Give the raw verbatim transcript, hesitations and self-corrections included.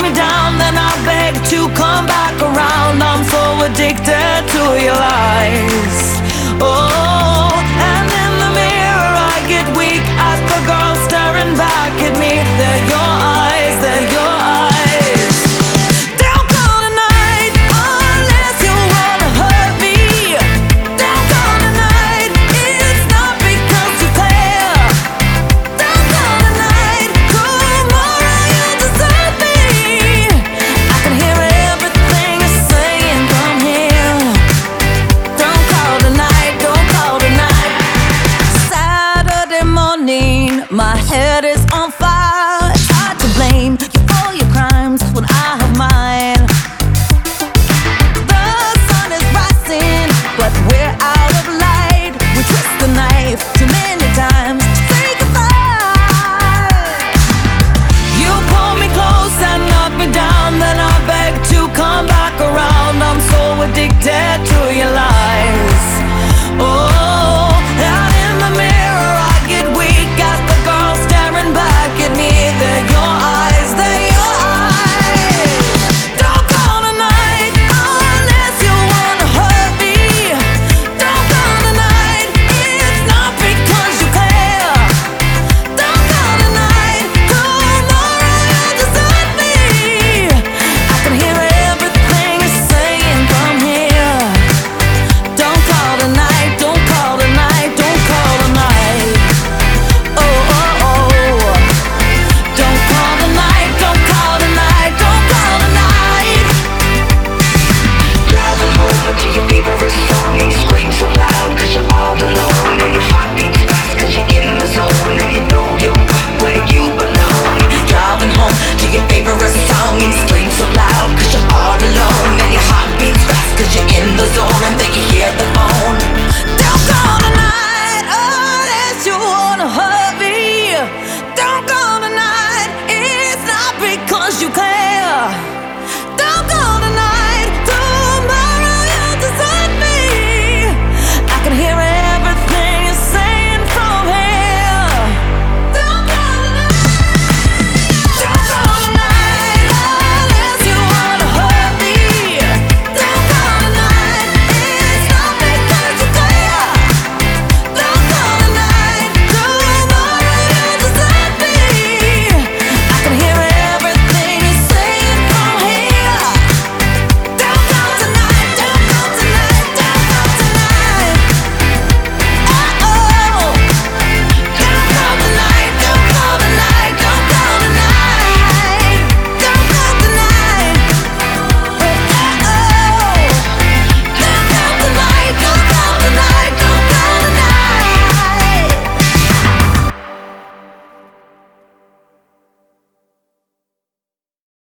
me down, then I beg to come back around. I'm so addicted to your lies. Oh, and in the mirror I get weak as the girl staring back at me. They're your eyes, they're your eyes. Don't call tonight unless you wanna hurt me. Don't call tonight, it's not because you care. Don't call tonight, tomorrow you'll desert me. I can hear everything you're saying from here. Don't call tonight, don't call tonight. Saturday morning, my head is on fire. It's hard to blame you for your crimes when I have mine. The sun is rising, but we're out of light. We twist the knife too many times to say goodbye. You pull me close and knock me down, then I beg to come back around. I'm so addicted to your lies. Oh, and in the mirror I get weak as the girl staring back at me. They're your eyes, they're your eyes. Don't call tonight unless you wanna hurt me. Don't call tonight, it's not because you care. Don't call tonight, tomorrow you'll desert me. I can hear everything you're saying from here. Don't call tonight, don't call tonight, don't call tonight. Oh, oh, oh. Don't call tonight, don't call tonight, don't call tonight. Driving home to your favorite song, and you scream so loud cause you're all alone, and your heart beats fast cause you're in the zone, and you know you're right where you belong. Driving home to your favorite song, and you scream so loud cause you're all alone, and your heart beats fast cause you're in the zone, and then you hear the phone. Don't call tonight unless you wanna hurt me. Don't call tonight, it's not because you care.